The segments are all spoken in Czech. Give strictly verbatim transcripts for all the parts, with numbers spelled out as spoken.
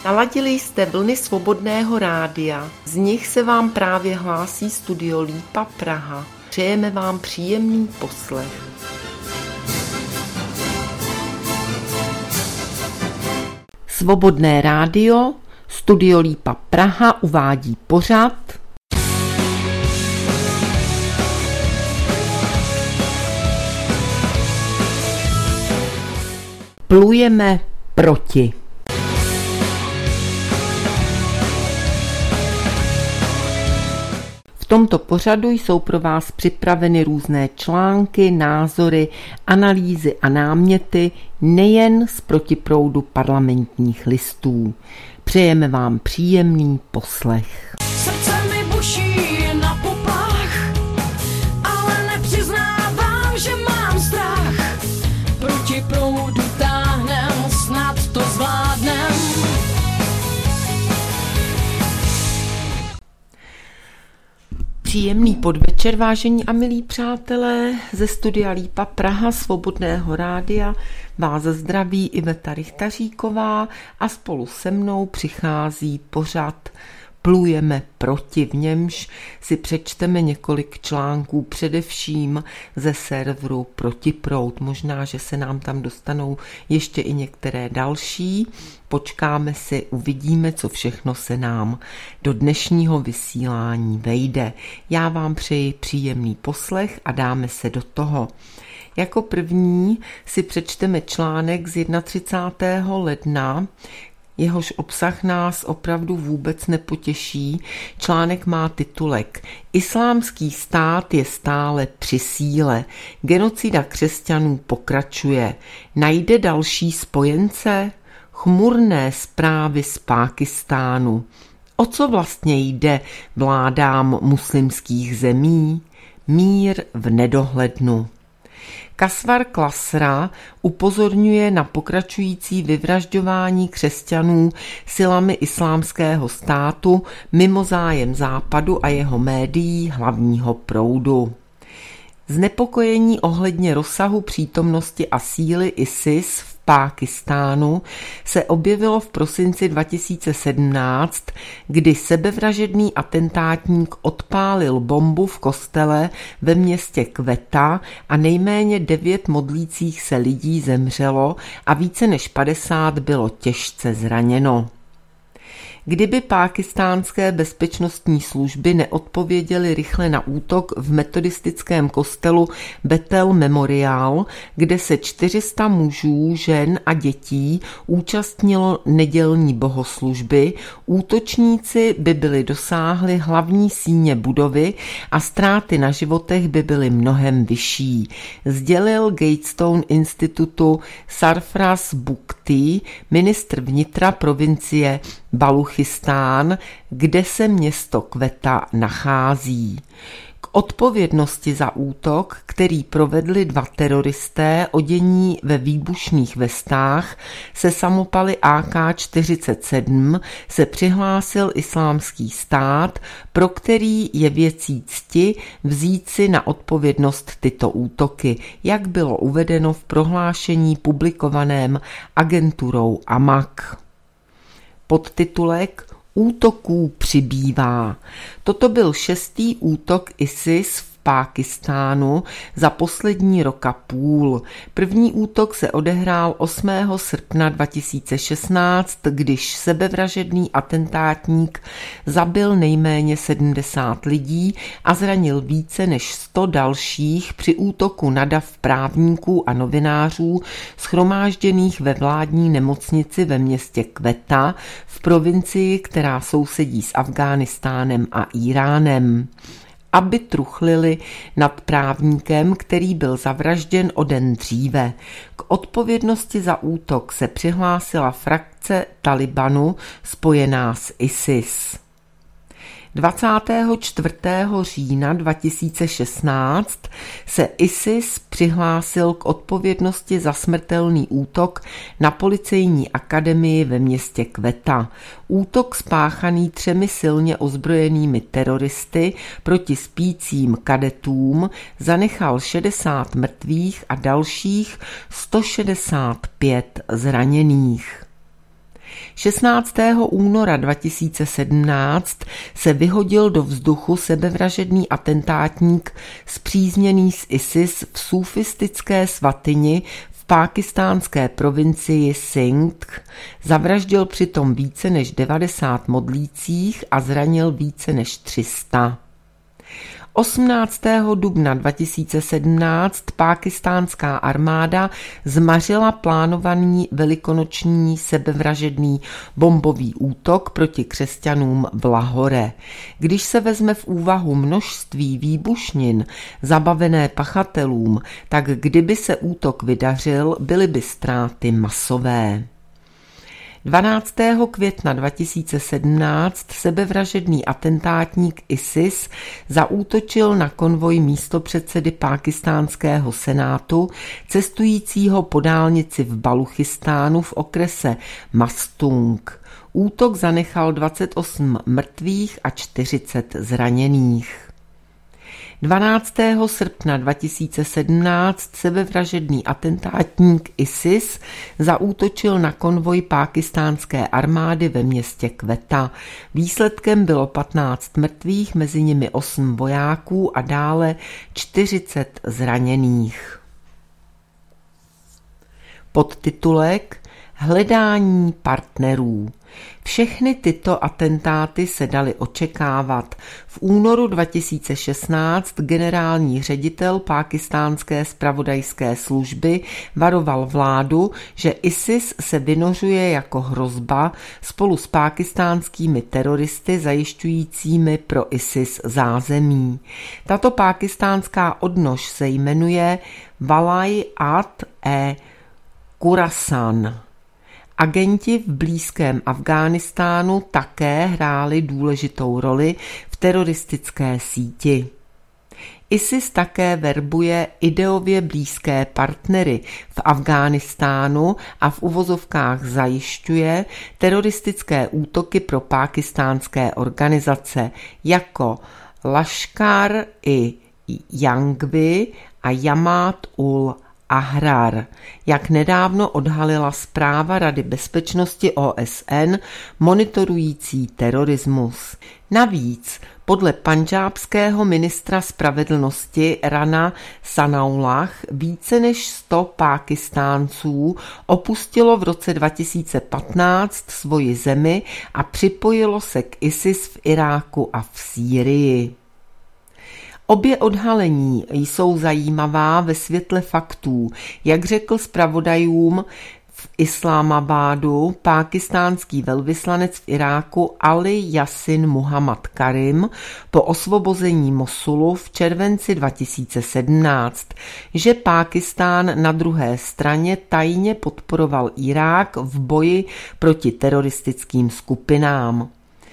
Naladili jste vlny Svobodného rádia, z nich se vám právě hlásí Studio Lípa Praha. Přejeme vám příjemný poslech. Svobodné rádio, Studio Lípa Praha uvádí pořad Plujeme proti. V tomto pořadu jsou pro vás připraveny různé články, názory, analýzy a náměty nejen z protiproudu Parlamentních listů. Přejeme vám příjemný poslech. Srdce mi buší na poplach, ale nepřiznávám, že mám strach. Proti proudu táhnem, snad to zvládnem. Příjemný podvečer, vážení a milí přátelé, ze Studia Lípa Praha, Svobodného rádia vás zdraví Iveta Richtaříková a spolu se mnou přichází pořad Plujeme proti, v němž si přečteme několik článků, především ze serveru Protiproud. Možná, že se nám tam dostanou ještě i některé další. Počkáme si, uvidíme, co všechno se nám do dnešního vysílání vejde. Já vám přeji příjemný poslech a dáme se do toho. Jako první si přečteme článek z třicátého prvního ledna, jehož obsah nás opravdu vůbec nepotěší. Článek má titulek Islámský stát je stále při síle. Genocida křesťanů pokračuje. Najde další spojence? Chmurné zprávy z Pákistánu. O co vlastně jde vládám muslimských zemí? Mír v nedohlednu. Kasvar Klasra upozorňuje na pokračující vyvražďování křesťanů silami Islámského státu mimo zájem Západu a jeho médií hlavního proudu. Znepokojení ohledně rozsahu přítomnosti a síly ISIS v Pákistánu se objevilo v prosinci dva tisíce sedmnáct, kdy sebevražedný atentátník odpálil bombu v kostele ve městě Quetta a nejméně devět modlících se lidí zemřelo a více než padesát bylo těžce zraněno. Kdyby pákistánské bezpečnostní služby neodpověděly rychle na útok v metodistickém kostelu Bethel Memorial, kde se čtyři sta mužů, žen a dětí účastnilo nedělní bohoslužby, útočníci by byli dosáhli hlavní síně budovy a ztráty na životech by byly mnohem vyšší, sdělil Gatestone institutu Sarfraz Bukti, ministr vnitra provincie Baluchistán, kde se město Quetta nachází. K odpovědnosti za útok, který provedli dva teroristé odění ve výbušných vestách se samopaly A K čtyřicet sedm, se přihlásil Islámský stát, pro který je věcí cti vzít si na odpovědnost tyto útoky, jak bylo uvedeno v prohlášení publikovaném agenturou Amaq. Podtitulek Útoků přibývá. Toto byl šestý útok ISIS v Pákistánu za poslední rok a půl. První útok se odehrál osmého srpna dva tisíce šestnáct, když sebevražedný atentátník zabil nejméně sedmdesát lidí a zranil více než sto dalších při útoku na dav právníků a novinářů shromážděných ve vládní nemocnici ve městě Quetta v provincii, která sousedí s Afghánistánem a Íránem, aby truchlili nad právníkem, který byl zavražděn o den dříve. K odpovědnosti za útok se přihlásila frakce Talibanu spojená s ISIS. dvacátého čtvrtého října dva tisíce šestnáct se ISIS přihlásil k odpovědnosti za smrtelný útok na policejní akademii ve městě Quetta. Útok spáchaný třemi silně ozbrojenými teroristy proti spícím kadetům zanechal šedesát mrtvých a dalších sto šedesát pět zraněných. šestnáctého února dva tisíce sedmnáct se vyhodil do vzduchu sebevražedný atentátník spřízněný s ISIS v súfistické svatyni v pákistánské provincii Sindh, zavraždil přitom více než devadesát modlících a zranil více než tři sta. osmnáctého dubna dva tisíce sedmnáct pákistánská armáda zmařila plánovaný velikonoční sebevražedný bombový útok proti křesťanům v Lahore. Když se vezme v úvahu množství výbušnin zabavené pachatelům, tak kdyby se útok vydařil, byly by ztráty masové. dvanáctého května dva tisíce sedmnáct sebevražedný atentátník ISIS zaútočil na konvoj místopředsedy pákistánského senátu cestujícího po dálnici v Baluchistánu v okrese Mastung. Útok zanechal dvacet osm mrtvých a čtyřicet zraněných. dvanáctého srpna dva tisíce sedmnáct sebevražedný atentátník ISIS zaútočil na konvoj pákistánské armády ve městě Quetta. Výsledkem bylo patnáct mrtvých, mezi nimi osm vojáků a dále čtyřicet zraněných. Podtitulek Hledání partnerů. Všechny tyto atentáty se daly očekávat. V únoru dva tisíce šestnáct generální ředitel pákistánské zpravodajské služby varoval vládu, že ISIS se vynořuje jako hrozba spolu s pákistánskými teroristy zajišťujícími pro ISIS zázemí. Tato pákistánská odnož se jmenuje Walai ad-e Khurasan. Agenti v blízkém Afghánistánu také hráli důležitou roli v teroristické síti. ISIS také verbuje ideově blízké partnery v Afghánistánu a v uvozovkách zajišťuje teroristické útoky pro pákistánské organizace jako Lashkar i Jangvi a Jamaat ul Ahrar, jak nedávno odhalila zpráva Rady bezpečnosti O S N monitorující terorismus. Navíc podle pandžábského ministra spravedlnosti Rana Sanaullah více než sto Pákistánců opustilo v roce dva tisíce patnáct svoji zemi a připojilo se k ISIS v Iráku a v Sýrii. Obě odhalení jsou zajímavá ve světle faktů, jak řekl zpravodajům v Islámabádu pákistánský velvyslanec v Iráku Ali Yasin Muhammad Karim po osvobození Mosulu v červenci dva tisíce sedmnáct, že Pákistán na druhé straně tajně podporoval Irák v boji proti teroristickým skupinám.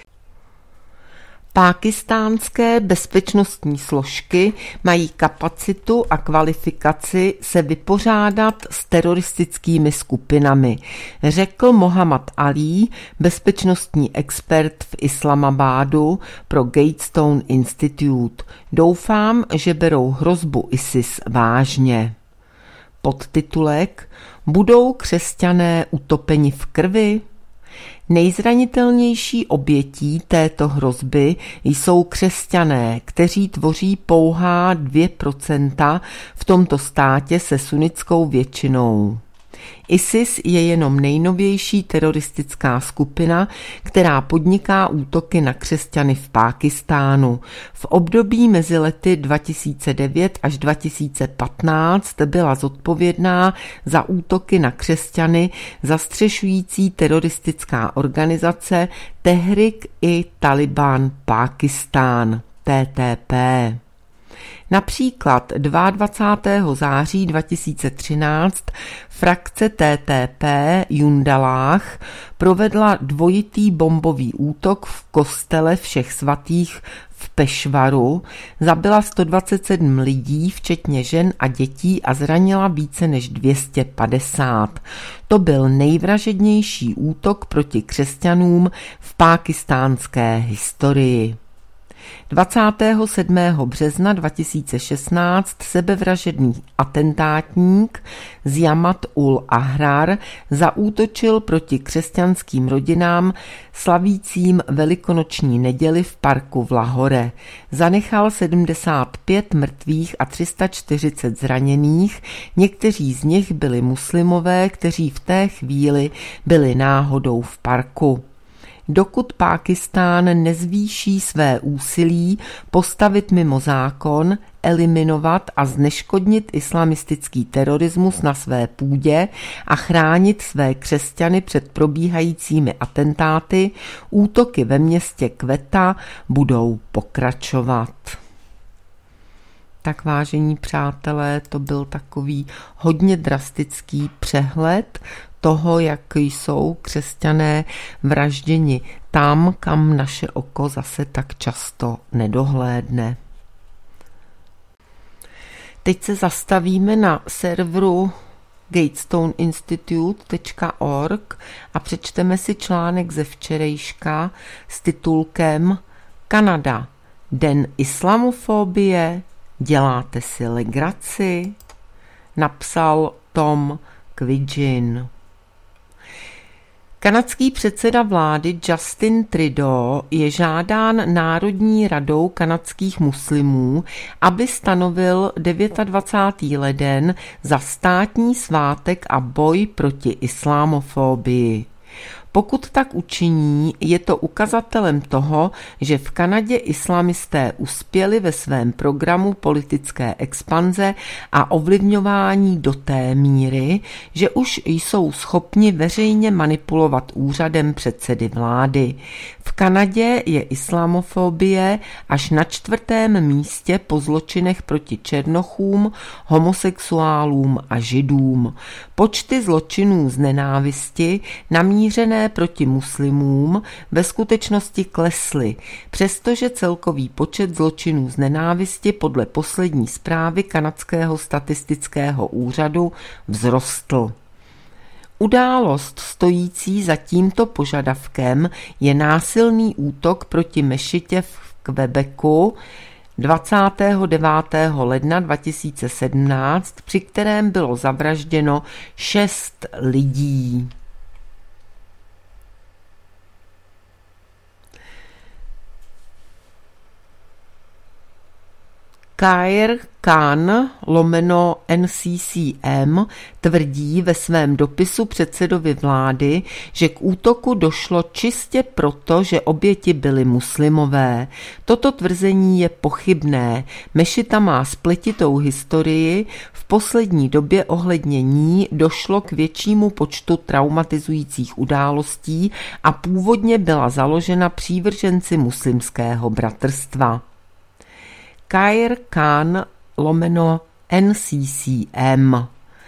Pákistánské bezpečnostní složky mají kapacitu a kvalifikaci se vypořádat s teroristickými skupinami, řekl Mohammad Ali, bezpečnostní expert v Islamabádu pro Gatestone Institute. Doufám, že berou hrozbu ISIS vážně. Podtitulek Budou křesťané utopeni v krvi? Nejzranitelnější obětí této hrozby jsou křesťané, kteří tvoří pouhá dvě procenta v tomto státě se sunnickou většinou. ISIS je jenom nejnovější teroristická skupina, která podniká útoky na křesťany v Pákistánu. V období mezi lety dva tisíce devět až dva tisíce patnáct byla zodpovědná za útoky na křesťany zastřešující teroristická organizace Tehrik-i-Taliban Pákistán, T T P. Například dvacátého druhého září dva tisíce třináct frakce T T P Jundalách provedla dvojitý bombový útok v kostele Všech svatých v Pešvaru, zabila sto dvacet sedm lidí, včetně žen a dětí, a zranila více než dvě stě padesát. To byl nejvražednější útok proti křesťanům v pákistánské historii. dvacátého sedmého března dva tisíce šestnáct sebevražedný atentátník Zjamat ul Ahrar zaútočil proti křesťanským rodinám slavícím velikonoční neděli v parku v Lahore. Zanechal sedmdesát pět mrtvých a tři sta čtyřicet zraněných, někteří z nich byli muslimové, kteří v té chvíli byli náhodou v parku. Dokud Pákistán nezvýší své úsilí postavit mimo zákon, eliminovat a zneškodnit islamistický terorismus na své půdě a chránit své křesťany před probíhajícími atentáty, útoky ve městě Quetta budou pokračovat. Tak, vážení přátelé, to byl takový hodně drastický přehled toho, jak jsou křesťané vražděni tam, kam naše oko zase tak často nedohlédne. Teď se zastavíme na serveru gatestone institute tečka org a přečteme si článek ze včerejška s titulkem Kanada, den islamofobie, děláte si legraci? Napsal Tom Quidgin. Kanadský předseda vlády Justin Trudeau je žádán Národní radou kanadských muslimů, aby stanovil dvacátého devátého leden za státní svátek a boj proti islámofobii. Pokud tak učiní, je to ukazatelem toho, že v Kanadě islamisté uspěli ve svém programu politické expanze a ovlivňování do té míry, že už jsou schopni veřejně manipulovat úřadem předsedy vlády. V Kanadě je islamofobie až na čtvrtém místě po zločinech proti černochům, homosexuálům a židům. Počty zločinů z nenávisti namířené proti muslimům ve skutečnosti klesly, přestože celkový počet zločinů z nenávisti podle poslední zprávy kanadského statistického úřadu vzrostl. Událost stojící za tímto požadavkem je násilný útok proti mešitě v Quebecu dvacátého devátého ledna dva tisíce sedmnáct, při kterém bylo zavražděno šest lidí. Khair Khan lomeno N C C M tvrdí ve svém dopisu předsedovi vlády, že k útoku došlo čistě proto, že oběti byly muslimové. Toto tvrzení je pochybné. Mešita má spletitou historii, v poslední době ohledně ní došlo k většímu počtu traumatizujících událostí a původně byla založena přívrženci muslimského bratrstva. Khair Khan lomeno N C C M.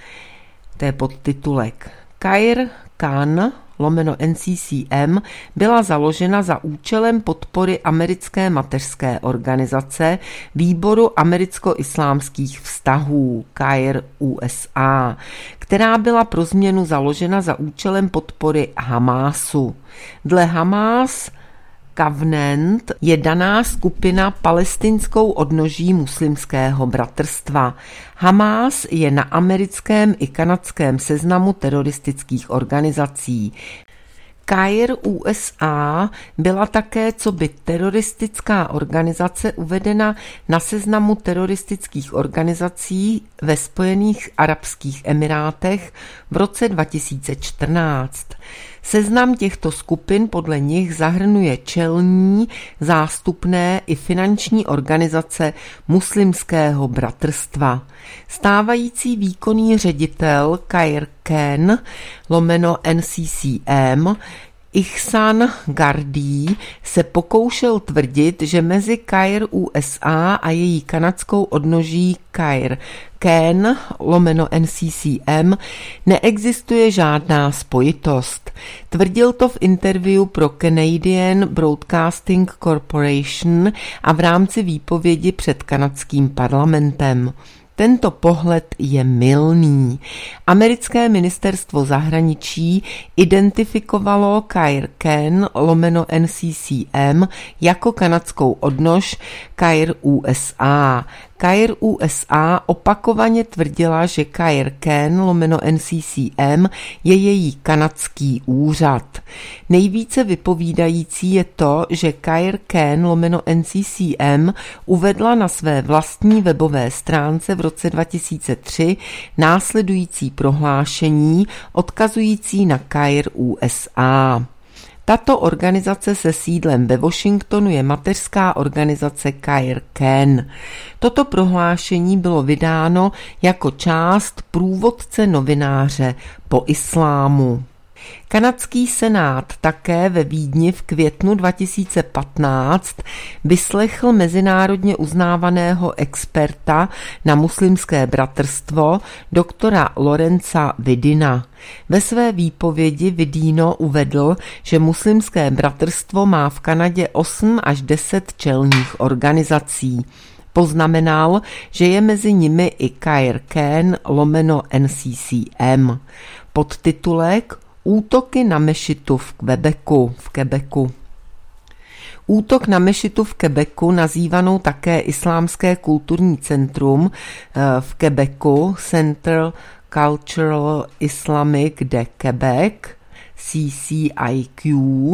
To je podtitulek. Khair Khan lomeno N C C M byla založena za účelem podpory americké mateřské organizace Výboru americko-islámských vztahů Khair U S A, která byla pro změnu založena za účelem podpory Hamásu. Dle Hamás Covenant je daná skupina palestinskou odnoží muslimského bratrstva. Hamás je na americkém i kanadském seznamu teroristických organizací. Khair U S A byla také coby teroristická organizace uvedena na seznamu teroristických organizací ve Spojených arabských emirátech v roce dva tisíce čtrnáct. Seznam těchto skupin podle nich zahrnuje čelní, zástupné i finanční organizace muslimského bratrstva. Stávající výkonný ředitel Khair Khan lomeno N C C M Ihsan Gardí se pokoušel tvrdit, že mezi Khair U S A a její kanadskou odnoží Khair Khan lomeno N C C M neexistuje žádná spojitost. Tvrdil to v interview pro Canadian Broadcasting Corporation a v rámci výpovědi před kanadským parlamentem. Tento pohled je mylný. Americké ministerstvo zahraničí identifikovalo Kair Ken lomeno N C C M jako kanadskou odnož Kair U S A. Kair U S A opakovaně tvrdila, že Kair Ken lomeno N C C M je její kanadský úřad. Nejvíce vypovídající je to, že Kair Ken lomeno N C C M uvedla na své vlastní webové stránce v roce dva tisíce tři následující prohlášení odkazující na Kair U S A. Tato organizace se sídlem ve Washingtonu je mateřská organizace Kair Ken. Toto prohlášení bylo vydáno jako část průvodce novináře po islámu. Kanadský senát také ve Vídni v květnu dva tisíce patnáct vyslechl mezinárodně uznávaného experta na muslimské bratrstvo doktora Lorenza Vidina. Ve své výpovědi Vidino uvedl, že muslimské bratrstvo má v Kanadě osm až deset čelních organizací. Poznamenal, že je mezi nimi i Kair Ken lomeno N C C M. Podtitulek Útoky na mešitu v Quebecu, v Quebecu. Útok na mešitu v Quebecu, nazývanou také Islámské kulturní centrum v Quebecu, Central Cultural Islamic de Quebec, C C I Q,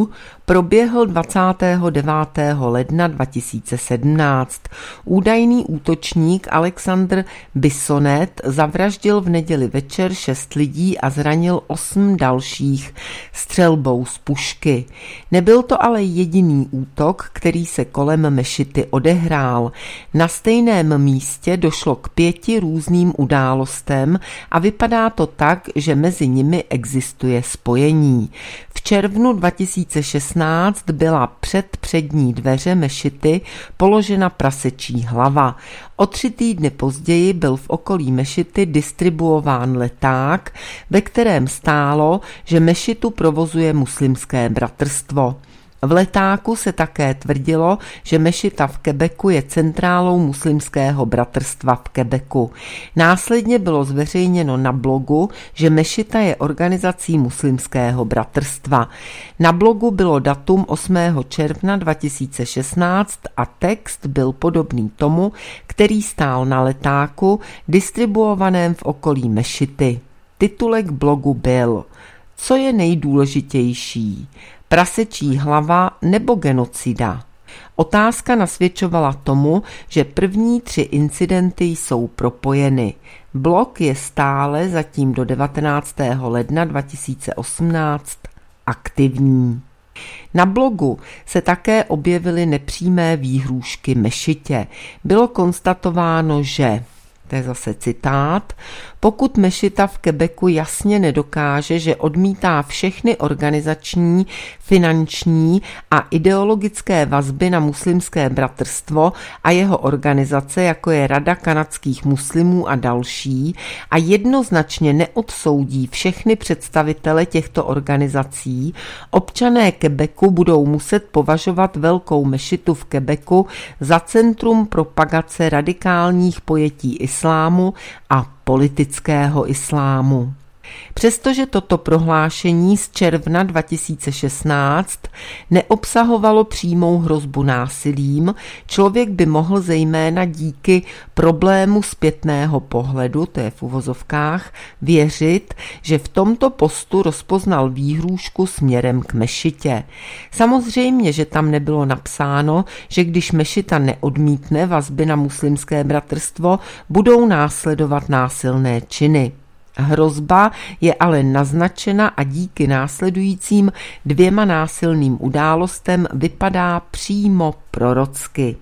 proběhl dvacátého devátého ledna dva tisíce sedmnáct. Údajný útočník Alexandr Bissonnette zavraždil v neděli večer šest lidí a zranil osm dalších střelbou z pušky. Nebyl to ale jediný útok, který se kolem mešity odehrál. Na stejném místě došlo k pěti různým událostem a vypadá to tak, že mezi nimi existuje spojení. V červnu dva tisíce šestnáct byla před přední dveře mešity položena prasečí hlava. O tři týdny později byl v okolí mešity distribuován leták, ve kterém stálo, že mešitu provozuje muslimské bratrstvo. V letáku se také tvrdilo, že mešita v Quebecu je centrálou muslimského bratrstva v Quebecu. Následně bylo zveřejněno na blogu, že mešita je organizací muslimského bratrstva. Na blogu bylo datum osmého června dva tisíce šestnáct a text byl podobný tomu, který stál na letáku distribuovaném v okolí mešity. Titulek blogu byl: Co je nejdůležitější? Prasečí hlava nebo genocida? Otázka nasvědčovala tomu, že první tři incidenty jsou propojeny. Blog je stále zatím do devatenáctého ledna dva tisíce osmnáct aktivní. Na blogu se také objevily nepřímé výhrůžky mešitě. Bylo konstatováno, že, to je zase citát, pokud mešita v Quebecu jasně nedokáže, že odmítá všechny organizační, finanční a ideologické vazby na muslimské bratrstvo a jeho organizace, jako je Rada kanadských muslimů a další, a jednoznačně neodsoudí všechny představitele těchto organizací, občané Quebecu budou muset považovat velkou mešitu v Quebecu za centrum propagace radikálních pojetí islámu a politického islámu. Přestože toto prohlášení z června dva tisíce šestnáct neobsahovalo přímou hrozbu násilím, člověk by mohl zejména díky problému zpětného pohledu, to je v uvozovkách, věřit, že v tomto postu rozpoznal výhrůžku směrem k mešitě. Samozřejmě, že tam nebylo napsáno, že když mešita neodmítne vazby na muslimské bratrstvo, budou následovat násilné činy. Hrozba je ale naznačena a díky následujícím dvěma násilným událostem vypadá přímo prorocky.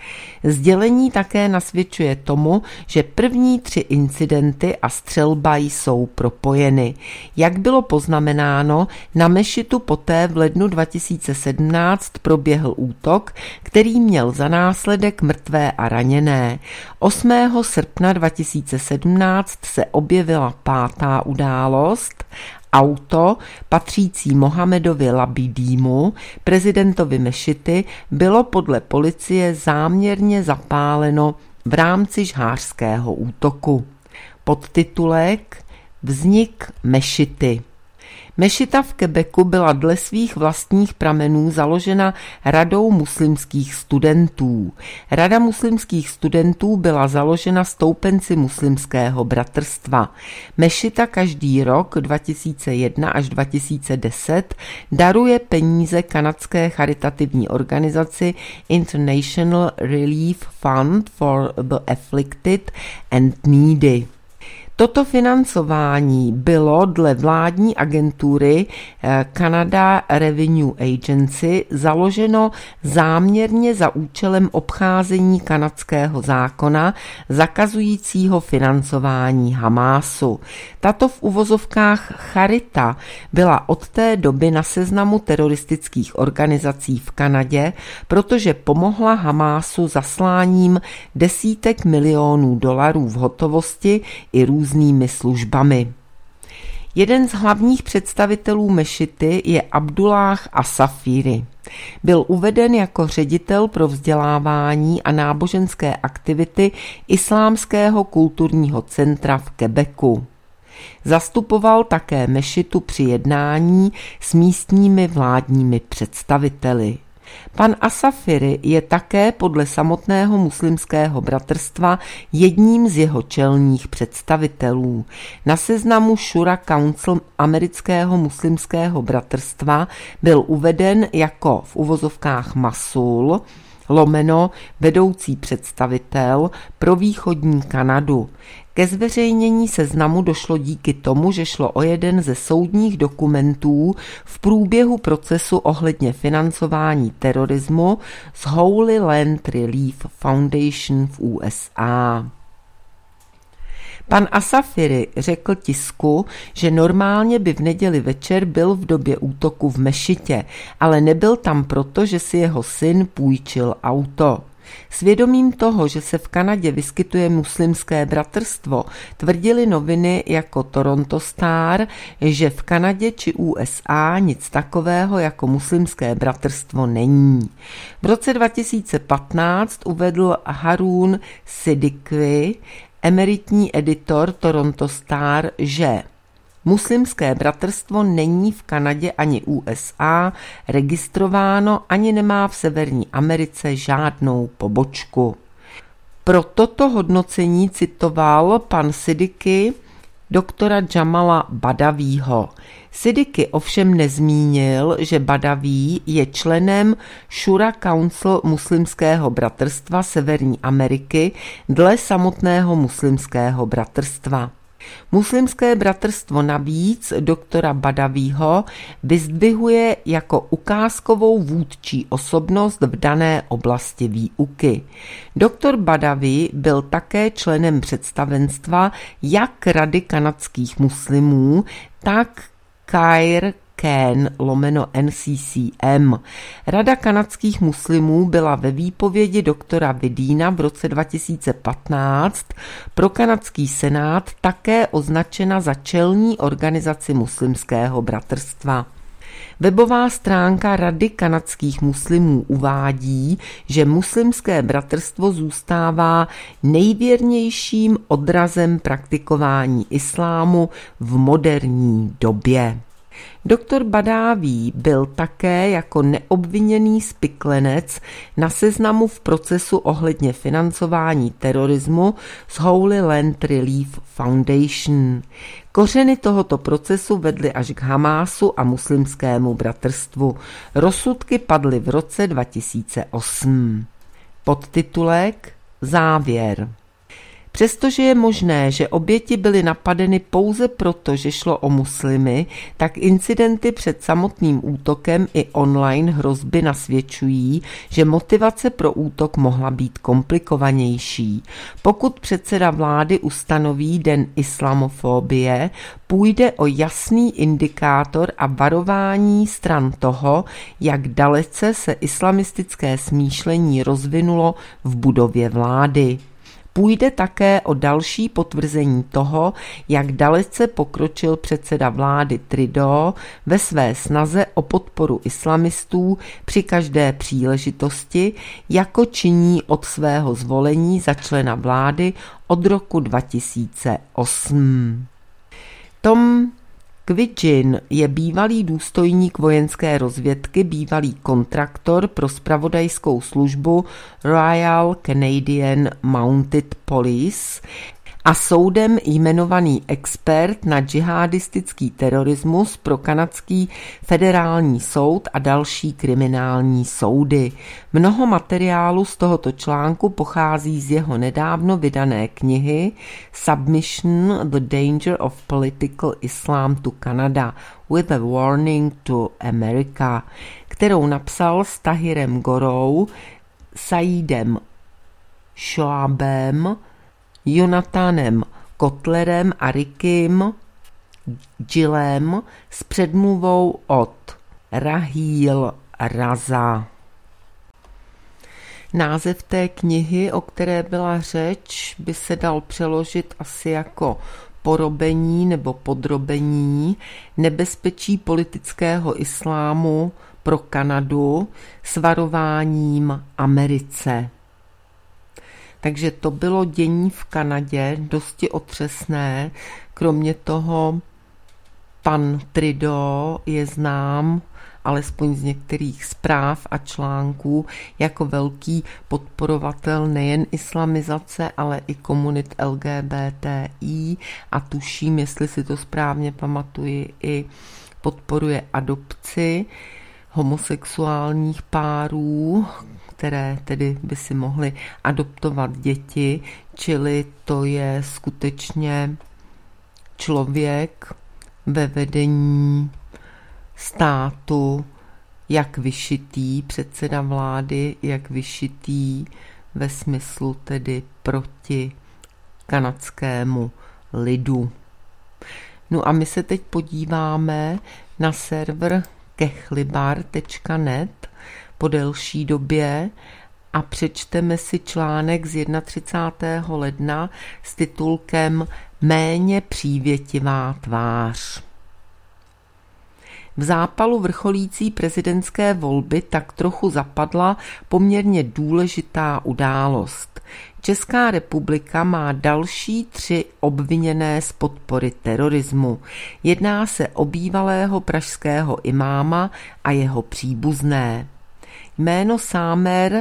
Sdělení také nasvědčuje tomu, že první tři incidenty a střelba jsou propojeny. Jak bylo poznamenáno, na mešitu poté v lednu dva tisíce sedmnáct proběhl útok, který měl za následek mrtvé a raněné. osmého srpna dva tisíce sedmnáct se objevila pátá událost. Auto patřící Mohamedovi Labidímu, prezidentovi mešity, bylo podle policie záměrně zapáleno v rámci žhářského útoku. Podtitulek Vznik mešity. Mešita v Quebecu byla dle svých vlastních pramenů založena Radou muslimských studentů. Rada muslimských studentů byla založena stoupenci muslimského bratrstva. Mešita každý rok dva tisíce jedna až dva tisíce deset daruje peníze kanadské charitativní organizaci International Relief Fund for the Afflicted and Needy. Toto financování bylo dle vládní agentury Canada Revenue Agency založeno záměrně za účelem obcházení kanadského zákona zakazujícího financování Hamásu. Tato v uvozovkách charita byla od té doby na seznamu teroristických organizací v Kanadě, protože pomohla Hamásu zasláním desítek milionů dolarů v hotovosti i různými různými službami. Jeden z hlavních představitelů mešity je Abdullah Asafiri. Byl uveden jako ředitel pro vzdělávání a náboženské aktivity Islámského kulturního centra v Quebecu. Zastupoval také mešitu při jednání s místními vládními představiteli. Pan Asafiri je také podle samotného muslimského bratrstva jedním z jeho čelních představitelů. Na seznamu Shura Council amerického muslimského bratrstva byl uveden jako v uvozovkách masul, lomeno vedoucí představitel pro východní Kanadu. Ke zveřejnění seznamu došlo díky tomu, že šlo o jeden ze soudních dokumentů v průběhu procesu ohledně financování terorismu z Holy Land Relief Foundation v U S A. Pan Asafiri řekl tisku, že normálně by v neděli večer byl v době útoku v mešitě, ale nebyl tam proto, že si jeho syn půjčil auto. Svědomím toho, že se v Kanadě vyskytuje muslimské bratrstvo, tvrdili noviny jako Toronto Star, že v Kanadě či U S A nic takového jako muslimské bratrstvo není. V roce dva tisíce patnáct uvedl Harun Siddiqui, emeritní editor Toronto Star, že muslimské bratrstvo není v Kanadě ani U S A registrováno, ani nemá v Severní Americe žádnou pobočku. Pro toto hodnocení citoval pan Siddiqui doktora Jamala Badavího. Siddiqui ovšem nezmínil, že Badaví je členem Shura Council muslimského bratrstva Severní Ameriky dle samotného muslimského bratrstva. Muslimské bratrstvo navíc doktora Badavího vyzdvihuje jako ukázkovou vůdčí osobnost v dané oblasti výuky. Doktor Badaví byl také členem představenstva jak Rady kanadských muslimů, tak Kair Ken lomeno N C C M. Rada kanadských muslimů byla ve výpovědi doktora Vidína v roce dva tisíce patnáct pro kanadský senát také označena za čelní organizaci muslimského bratrstva. Webová stránka Rady kanadských muslimů uvádí, že muslimské bratrstvo zůstává nejvěrnějším odrazem praktikování islámu v moderní době. Doktor Badaví byl také jako neobviněný spiklenec na seznamu v procesu ohledně financování terorismu z Holy Land Relief Foundation. Kořeny tohoto procesu vedly až k Hamásu a muslimskému bratrstvu. Rozsudky padly v roce dva tisíce osm. Podtitulek Závěr. Přestože je možné, že oběti byly napadeny pouze proto, že šlo o muslimy, tak incidenty před samotným útokem i online hrozby nasvědčují, že motivace pro útok mohla být komplikovanější. Pokud předseda vlády ustanoví Den islamofobie, půjde o jasný indikátor a varování stran toho, jak dalece se islamistické smýšlení rozvinulo v budově vlády. Půjde také o další potvrzení toho, jak dalece pokročil předseda vlády Trudeau ve své snaze o podporu islamistů při každé příležitosti, jako činí od svého zvolení za člena vlády od roku dva tisíce osm. Tom Quidgin je bývalý důstojník vojenské rozvědky, bývalý kontraktor pro zpravodajskou službu Royal Canadian Mounted Police a soudem jmenovaný expert na džihadistický terorismus pro kanadský federální soud a další kriminální soudy. Mnoho materiálu z tohoto článku pochází z jeho nedávno vydané knihy Submission: The Danger of Political Islam to Canada with a Warning to America, kterou napsal s Tahirem Gorou, Saidem Shoabem, Jonathanem Kotlerem a Rickim Gillem s předmluvou od Raheel Raza. Název té knihy, o které byla řeč, by se dal přeložit asi jako Porobení nebo podrobení nebezpečí politického islámu pro Kanadu s varováním Americe. Takže to bylo dění v Kanadě, dosti otřesné. Kromě toho pan Trudeau je znám, alespoň z některých zpráv a článků, jako velký podporovatel nejen islamizace, ale i komunit L G B T I a tuším, jestli si to správně pamatuji, i podporuje adopci homosexuálních párů, které tedy by si mohly adoptovat děti, čili to je skutečně člověk ve vedení státu, jak vyšitý, předseda vlády, jak vyšitý ve smyslu tedy proti kanadskému lidu. No a my se teď podíváme na server kechlibar tečka net po delší době a přečteme si článek z třicátého prvního ledna s titulkem Méně přívětivá tvář. V zápalu vrcholící prezidentské volby tak trochu zapadla poměrně důležitá událost. Česká republika má další tři obviněné z podpory terorismu. Jedná se o bývalého pražského imáma a jeho příbuzné. Jméno Sámer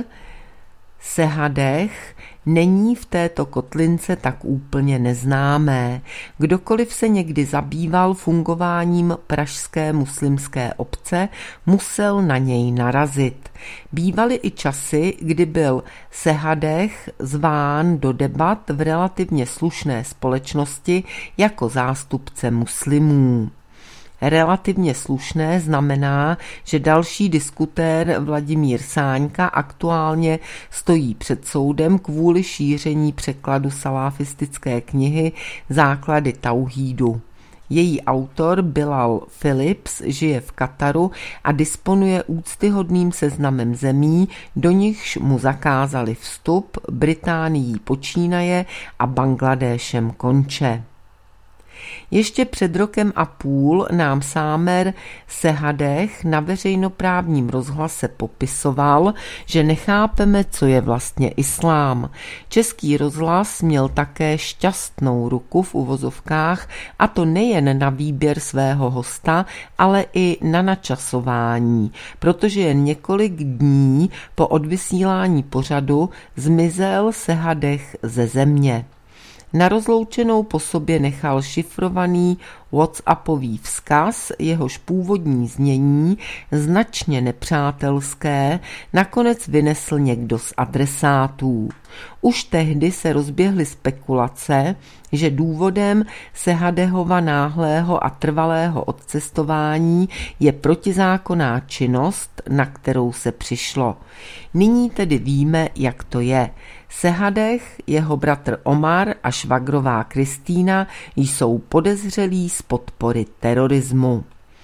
Sehadeh není v této kotlince tak úplně neznámé. Kdokoliv se někdy zabýval fungováním pražské muslimské obce, musel na něj narazit. Bývaly i časy, kdy byl Sehadeh zván do debat v relativně slušné společnosti jako zástupce muslimů. Relativně slušné znamená, že další diskutér Vladimír Sáňka aktuálně stojí před soudem kvůli šíření překladu saláfistické knihy Základy tauhídu. Její autor Bilal Philips žije v Kataru a disponuje úctyhodným seznamem zemí, do nichž mu zakázali vstup, Británií počínaje a Bangladéšem konče. Ještě před rokem a půl nám Sámer Sehadeh na veřejnoprávním rozhlase popisoval, že nechápeme, co je vlastně islám. Český rozhlas měl také šťastnou ruku v uvozovkách, a to nejen na výběr svého hosta, ale i na načasování, protože jen několik dní po odvysílání pořadu zmizel Sehadeh ze země. Na rozloučenou po sobě nechal šifrovaný WhatsAppový vzkaz, jehož původní znění, značně nepřátelské, nakonec vynesl někdo z adresátů. Už tehdy se rozběhly spekulace, že důvodem Sehadehova náhlého a trvalého odcestování je protizákonná činnost, na kterou se přišlo. Nyní tedy víme, jak to je. Sehadeh, jeho bratr Omar a švagrová Kristýna jsou podezřelí z podpory terorismu.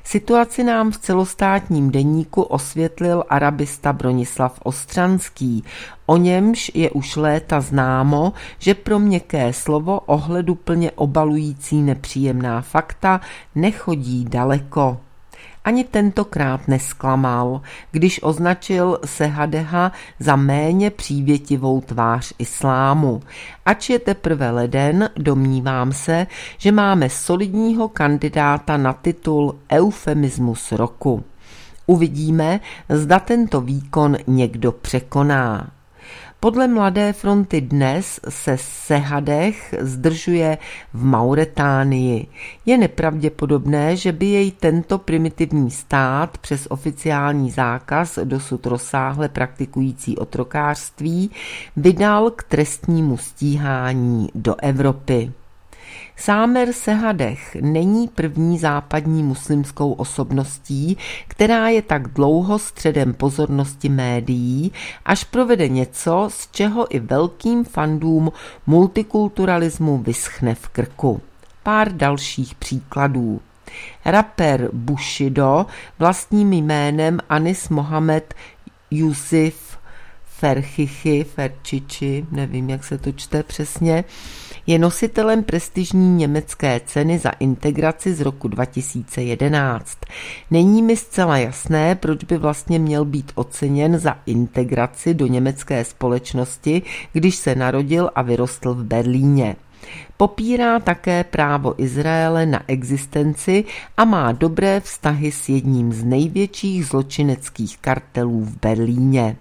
Situaci nám v celostátním deníku osvětlil arabista Bronislav Ostranský. O němž je už léta známo, že pro měkké slovo ohleduplně obalující nepříjemná fakta nechodí daleko. Ani tentokrát nesklamal, když označil Sehadeha za méně přívětivou tvář islámu. Ač je teprve leden, domnívám se, že máme solidního kandidáta na titul Eufemismus roku. Uvidíme, zda tento výkon někdo překoná. Podle Mladé fronty Dnes se Sehadeh zdržuje v Mauretánii. Je nepravděpodobné, že by jej tento primitivní stát přes oficiální zákaz dosud rozsáhle praktikující otrokářství vydal k trestnímu stíhání do Evropy. Sámer Sehadeh není první západní muslimskou osobností, která je tak dlouho středem pozornosti médií, až provede něco, z čeho i velkým fandům multikulturalismu vyschne v krku. Pár dalších příkladů. Rapper Bushido vlastním jménem Anis Mohamed Yusuf Ferchichi, Ferčiči, nevím, jak se to čte přesně, je nositelem prestižní německé ceny za integraci z roku dva tisíce jedenáct. Není mi zcela jasné, proč by vlastně měl být oceněn za integraci do německé společnosti, když se narodil a vyrostl v Berlíně. Popírá také právo Izraele na existenci a má dobré vztahy s jedním z největších zločineckých kartelů v Berlíně.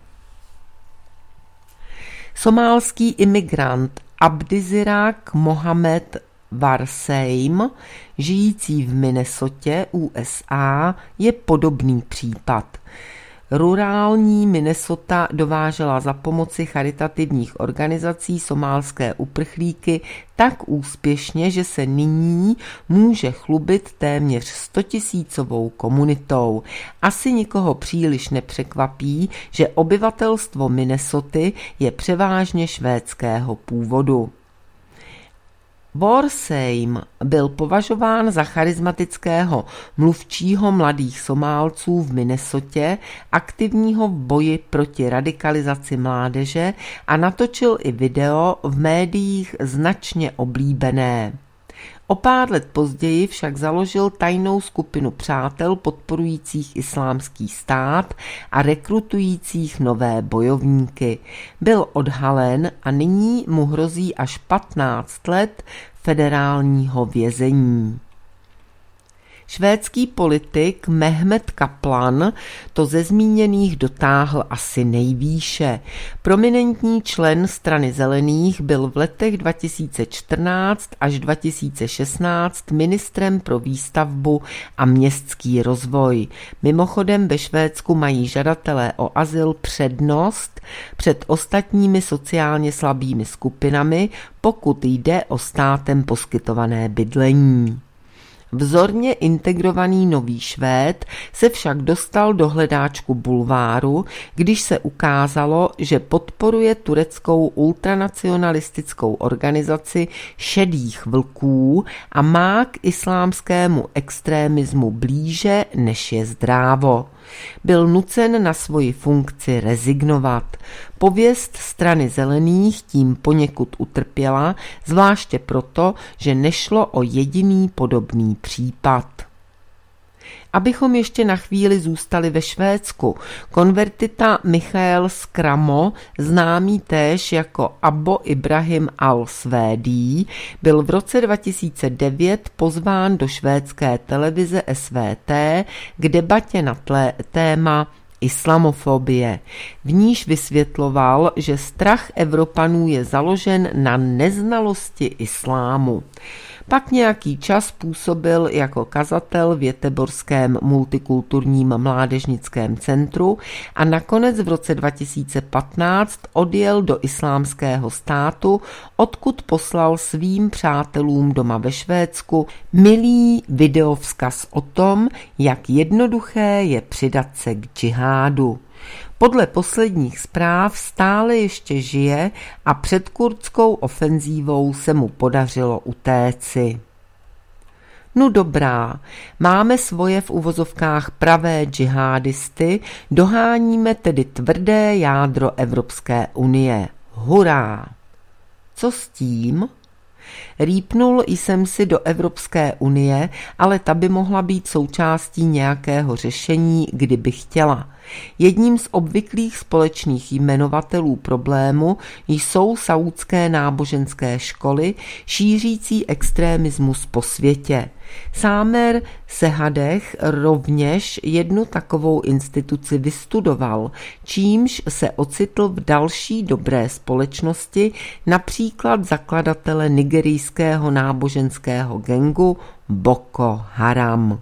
Somálský imigrant Abdizirák Mohamed Warseim, žijící v Minnesotě, U S A, je podobný případ. Rurální Minnesota dovážela za pomoci charitativních organizací somálské uprchlíky tak úspěšně, že se nyní může chlubit téměř stotisícovou komunitou. Asi nikoho příliš nepřekvapí, že obyvatelstvo Minnesoty je převážně švédského původu. Warseim byl považován za charismatického mluvčího mladých Somálců v Minnesotě, aktivního v boji proti radikalizaci mládeže a natočil i video v médiích značně oblíbené. O pár let později však založil tajnou skupinu přátel podporujících islámský stát a rekrutujících nové bojovníky. Byl odhalen a nyní mu hrozí až patnáct let federálního vězení. Švédský politik Mehmet Kaplan to ze zmíněných dotáhl asi nejvýše. Prominentní člen Strany zelených byl v letech dva tisíce čtrnáct až dva tisíce šestnáct ministrem pro výstavbu a městský rozvoj. Mimochodem ve Švédsku mají žadatelé o azyl přednost před ostatními sociálně slabými skupinami, pokud jde o státem poskytované bydlení. Vzorně integrovaný nový Švéd se však dostal do hledáčku bulváru, když se ukázalo, že podporuje tureckou ultranacionalistickou organizaci Šedých vlků a má k islámskému extrémismu blíže, než je zdrávo. Byl nucen na svoji funkci rezignovat. Pověst Strany zelených tím poněkud utrpěla, zvláště proto, že nešlo o jediný podobný případ. Abychom ještě na chvíli zůstali ve Švédsku, konvertita Michael Skramo, známý též jako Abbo Ibrahim al-Svédí, byl v roce dva tisíce devět pozván do švédské televize S V T k debatě na tle téma islamofobie. V níž vysvětloval, že strach Evropanů je založen na neznalosti islámu. Pak nějaký čas působil jako kazatel v Göteborském multikulturním mládežnickém centru a nakonec v roce dva tisíce patnáct odjel do Islámského státu, odkud poslal svým přátelům doma ve Švédsku milý videovzkaz o tom, jak jednoduché je přidat se k džihádu. Podle posledních zpráv stále ještě žije a před kurdskou ofenzívou se mu podařilo utéci. No dobrá, máme svoje v uvozovkách pravé džihádisty, doháníme tedy tvrdé jádro Evropské unie. Hurá! Co s tím? Rýpnul jsem si do Evropské unie, ale ta by mohla být součástí nějakého řešení, kdyby chtěla. Jedním z obvyklých společných jmenovatelů problému jsou saúdské náboženské školy, šířící extrémismus po světě. Sámer Sehadeh rovněž jednu takovou instituci vystudoval, čímž se ocitl v další dobré společnosti, například zakladatele nigerijského náboženského gangu Boko Haram.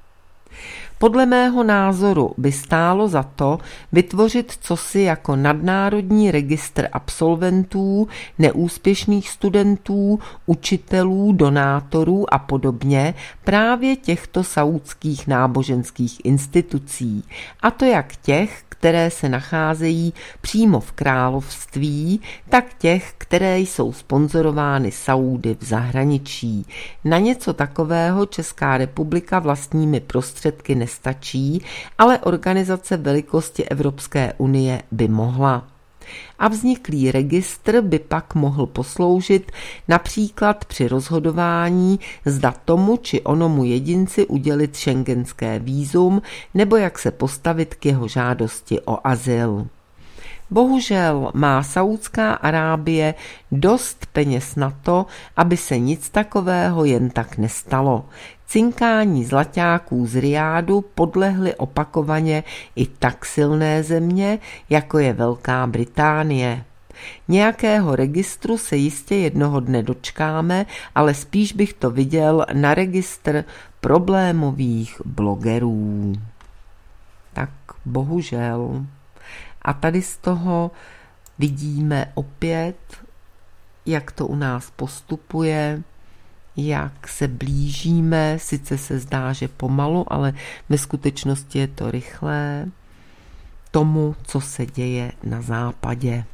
Podle mého názoru by stálo za to vytvořit cosi jako nadnárodní registr absolventů, neúspěšných studentů, učitelů, donátorů a podobně právě těchto saúdských náboženských institucí, a to jak těch, které se nacházejí přímo v království, tak těch, které jsou sponzorovány Saúdy v zahraničí. Na něco takového Česká republika vlastními prostředky nestačí, ale organizace velikosti Evropské unie by mohla. A vzniklý registr by pak mohl posloužit například při rozhodování, zda tomu či onomu jedinci udělit schengenské vízum nebo jak se postavit k jeho žádosti o azyl. Bohužel má Saúdská Arábie dost peněz na to, aby se nic takového jen tak nestalo. Cinkání zlaťáků z Rijádu podlehly opakovaně i tak silné země, jako je Velká Británie. Nějakého registru se jistě jednoho dne dočkáme, ale spíš bych to viděl na registr problémových blogerů. Tak bohužel. A tady z toho vidíme opět, jak to u nás postupuje, jak se blížíme, sice se zdá, že pomalu, ale ve skutečnosti je to rychlé, tomu, co se děje na západě.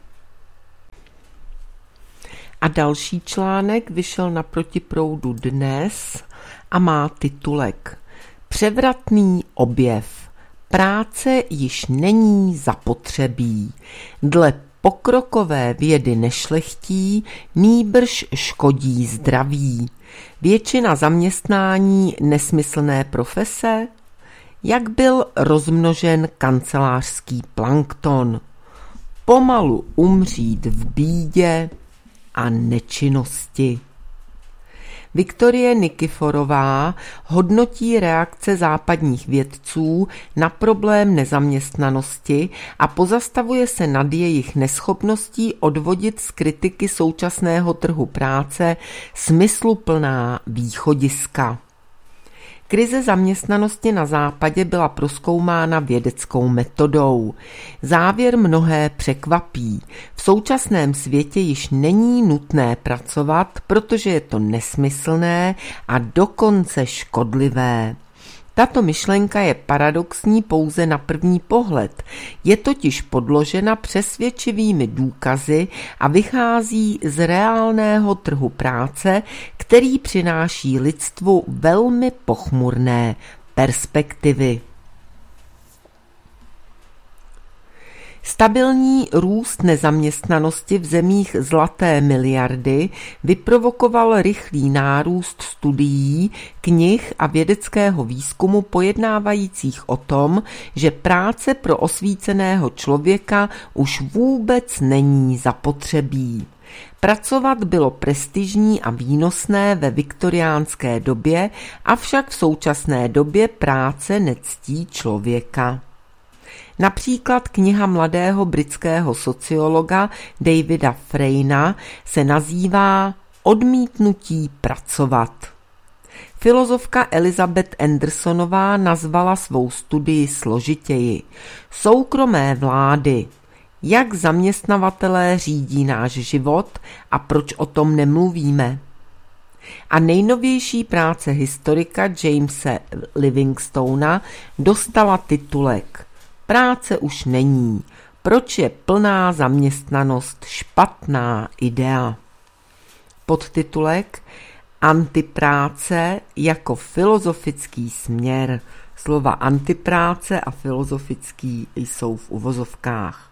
A další článek vyšel na Protiproudu dnes a má titulek Převratný objev. Práce již není zapotřebí. Dle pokrokové vědy nešlechtí, nýbrž škodí zdraví. Většina zaměstnání nesmyslné profese? Jak byl rozmnožen kancelářský plankton? Pomalu umřít v bídě a nečinnosti. Viktorie Nikiforová hodnotí reakce západních vědců na problém nezaměstnanosti a pozastavuje se nad jejich neschopností odvodit z kritiky současného trhu práce smysluplná východiska. Krize zaměstnanosti na západě byla prozkoumána vědeckou metodou. Závěr mnohé překvapí. V současném světě již není nutné pracovat, protože je to nesmyslné a dokonce škodlivé. Tato myšlenka je paradoxní pouze na první pohled. Je totiž podložena přesvědčivými důkazy a vychází z reálného trhu práce, který přináší lidstvu velmi pochmurné perspektivy. Stabilní růst nezaměstnanosti v zemích zlaté miliardy vyprovokoval rychlý nárůst studií, knih a vědeckého výzkumu pojednávajících o tom, že práce pro osvíceného člověka už vůbec není zapotřebí. Pracovat bylo prestižní a výnosné ve viktoriánské době, avšak v současné době práce nectí člověka. Například kniha mladého britského sociologa Davida Freyna se nazývá Odmítnutí pracovat. Filozofka Elizabeth Andersonová nazvala svou studii složitěji. Soukromé vlády. Jak zaměstnavatelé řídí náš život a proč o tom nemluvíme? A nejnovější práce historika Jamese Livingstona dostala titulek Práce už není. Proč je plná zaměstnanost špatná idea? Podtitulek Antipráce jako filozofický směr. Slova antipráce a filozofický jsou v uvozovkách.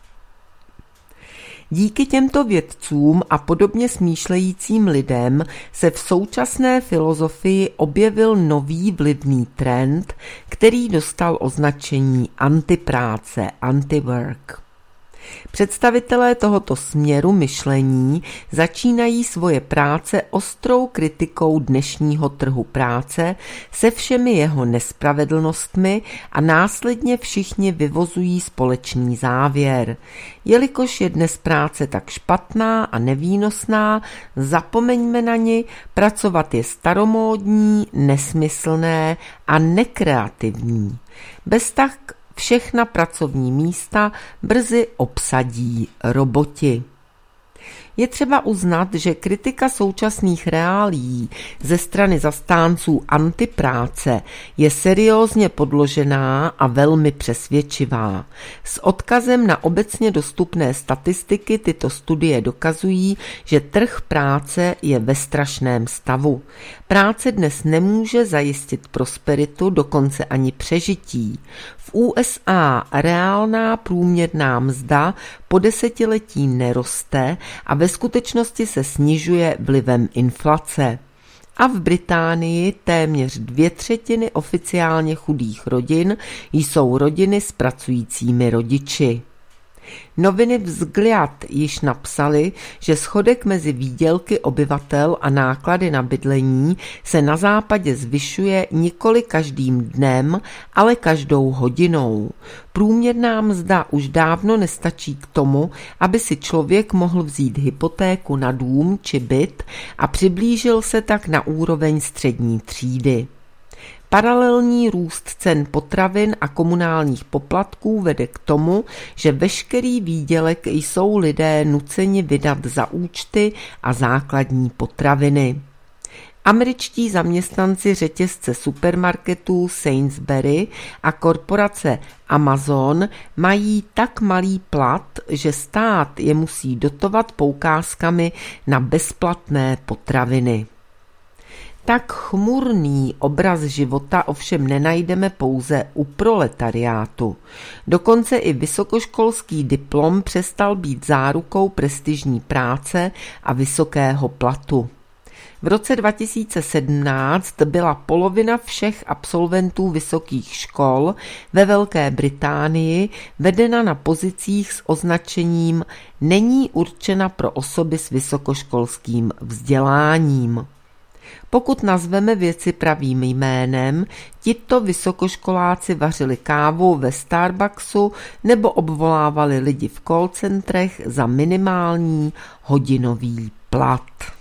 Díky těmto vědcům a podobně smýšlejícím lidem se v současné filozofii objevil nový vlivný trend, který dostal označení antipráce, antiwork. Představitelé tohoto směru myšlení začínají svoje práce ostrou kritikou dnešního trhu práce se všemi jeho nespravedlnostmi a následně všichni vyvozují společný závěr. Jelikož je dnes práce tak špatná a nevýnosná, zapomeňme na ni, pracovat je staromódní, nesmyslné a nekreativní. Bez tak všechna pracovní místa brzy obsadí roboti. Je třeba uznat, že kritika současných reálií ze strany zastánců antipráce je seriózně podložená a velmi přesvědčivá. S odkazem na obecně dostupné statistiky tyto studie dokazují, že trh práce je ve strašném stavu. Práce dnes nemůže zajistit prosperitu, dokonce ani přežití. V U S A reálná průměrná mzda po desetiletí neroste a ve skutečnosti se snižuje vlivem inflace. A v Británii téměř dvě třetiny oficiálně chudých rodin jsou rodiny s pracujícími rodiči. Noviny Vzgliad již napsaly, že schodek mezi výdělky obyvatel a náklady na bydlení se na západě zvyšuje nikoli každým dnem, ale každou hodinou. Průměrná mzda už dávno nestačí k tomu, aby si člověk mohl vzít hypotéku na dům či byt a přiblížil se tak na úroveň střední třídy. Paralelní růst cen potravin a komunálních poplatků vede k tomu, že veškerý výdělek jsou lidé nuceni vydat za účty a základní potraviny. Američtí zaměstnanci řetězce supermarketů Sainsbury a korporace Amazon mají tak malý plat, že stát je musí dotovat poukázkami na bezplatné potraviny. Tak chmurný obraz života ovšem nenajdeme pouze u proletariátu. Dokonce i vysokoškolský diplom přestal být zárukou prestižní práce a vysokého platu. V roce dva tisíce sedmnáct byla polovina všech absolventů vysokých škol ve Velké Británii vedena na pozicích s označením není určena pro osoby s vysokoškolským vzděláním. Pokud nazveme věci pravým jménem, tito vysokoškoláci vařili kávu ve Starbucksu nebo obvolávali lidi v call centrech za minimální hodinový plat.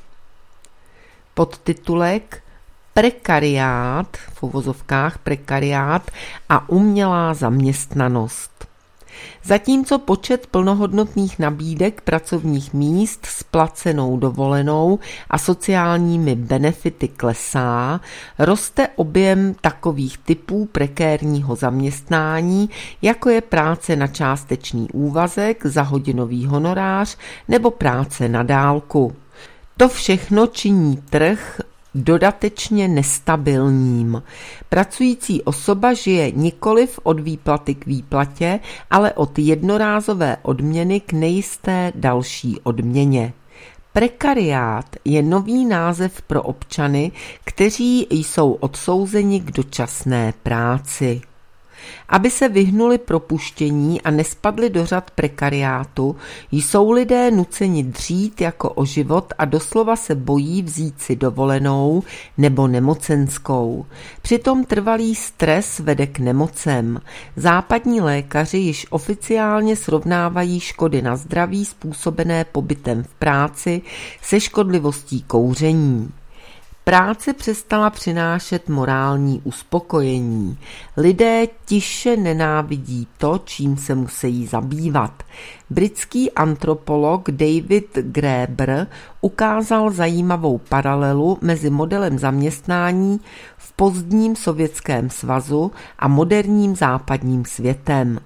Podtitulek Prekariát, v uvozovkách prekariát a umělá zaměstnanost. Zatímco počet plnohodnotných nabídek pracovních míst s placenou dovolenou a sociálními benefity klesá, roste objem takových typů prekérního zaměstnání, jako je práce na částečný úvazek za hodinový honorář nebo práce na dálku. To všechno činí trh dodatečně nestabilním. Pracující osoba žije nikoliv od výplaty k výplatě, ale od jednorázové odměny k nejisté další odměně. Prekariát je nový název pro občany, kteří jsou odsouzeni k dočasné práci. Aby se vyhnuli propuštění a nespadli do řad prekariátu, jsou lidé nuceni dřít jako o život a doslova se bojí vzít si dovolenou nebo nemocenskou. Přitom trvalý stres vede k nemocem. Západní lékaři již oficiálně srovnávají škody na zdraví způsobené pobytem v práci se škodlivostí kouření. Práce přestala přinášet morální uspokojení. Lidé tiše nenávidí to, čím se musí zabývat. Britský antropolog David Graeber ukázal zajímavou paralelu mezi modelem zaměstnání v pozdním Sovětském svazu a moderním západním světem.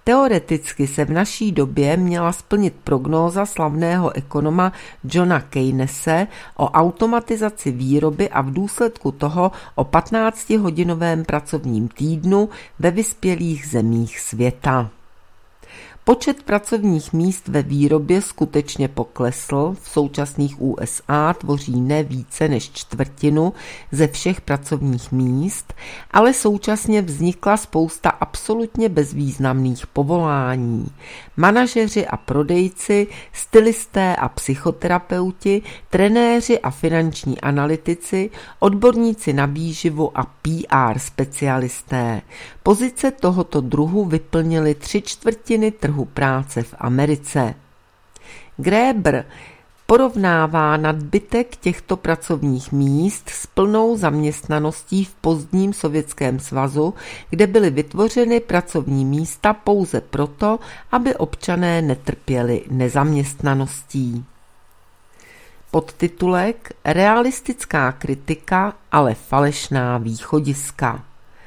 Teoreticky se v naší době měla splnit prognóza slavného ekonoma Johna Keynese o automatizaci výroby a v důsledku toho o patnáctihodinovém pracovním týdnu ve vyspělých zemích světa. Počet pracovních míst ve výrobě skutečně poklesl, v současných U S A tvoří ne více než čtvrtinu ze všech pracovních míst, ale současně vznikla spousta absolutně bezvýznamných povolání. Manažeři a prodejci, stylisté a psychoterapeuti, trenéři a finanční analytici, odborníci na výživu a P R specialisté. Pozice tohoto druhu vyplnily tři čtvrtiny trhu práce v Americe. Graeber porovnává nadbytek těchto pracovních míst s plnou zaměstnaností v pozdním Sovětském svazu, kde byly vytvořeny pracovní místa pouze proto, aby občané netrpěli nezaměstnaností. Podtitulek Realistická kritika, ale falešná východiska.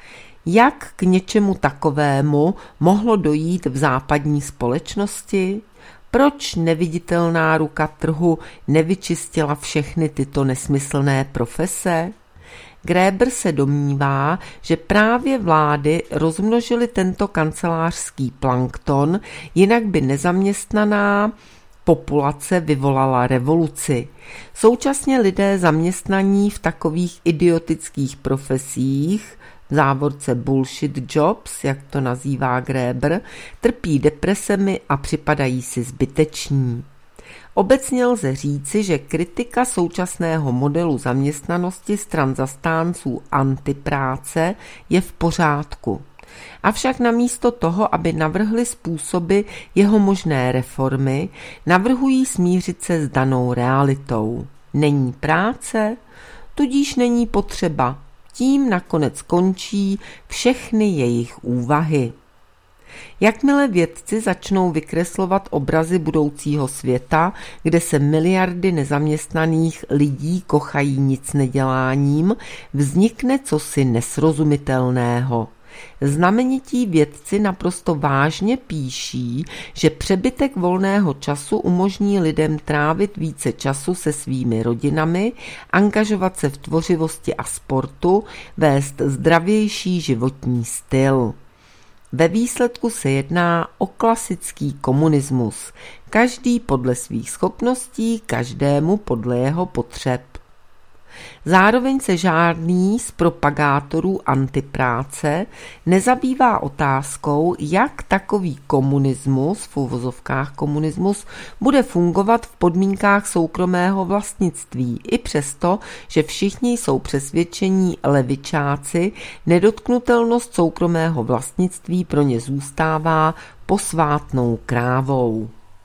Jak k něčemu takovému mohlo dojít v západní společnosti? Proč neviditelná ruka trhu nevyčistila všechny tyto nesmyslné profese? Graeber se domnívá, že právě vlády rozmnožily tento kancelářský plankton, jinak by nezaměstnaná populace vyvolala revoluci. Současně lidé zaměstnaní v takových idiotických profesích, v závorce bullshit jobs, jak to nazývá Graeber, trpí depresemi a připadají si zbyteční. Obecně lze říci, že kritika současného modelu zaměstnanosti stran zastánců antipráce je v pořádku. Avšak namísto toho, aby navrhli způsoby jeho možné reformy, navrhují smířit se s danou realitou. Není práce, tudíž není potřeba. Tím nakonec končí všechny jejich úvahy. Jakmile vědci začnou vykreslovat obrazy budoucího světa, kde se miliardy nezaměstnaných lidí kochají nicneděláním, vznikne cosi nesrozumitelného. Znamenití vědci naprosto vážně píší, že přebytek volného času umožní lidem trávit více času se svými rodinami, angažovat se v tvořivosti a sportu, vést zdravější životní styl. Ve výsledku se jedná o klasický komunismus. Každý podle svých schopností, každému podle jeho potřeb. Zároveň se žádný z propagátorů antipráce nezabývá otázkou, jak takový komunismus, v uvozovkách komunismus, bude fungovat v podmínkách soukromého vlastnictví, i přesto, že všichni jsou přesvědčení levičáci, nedotknutelnost soukromého vlastnictví pro ně zůstává posvátnou krávou.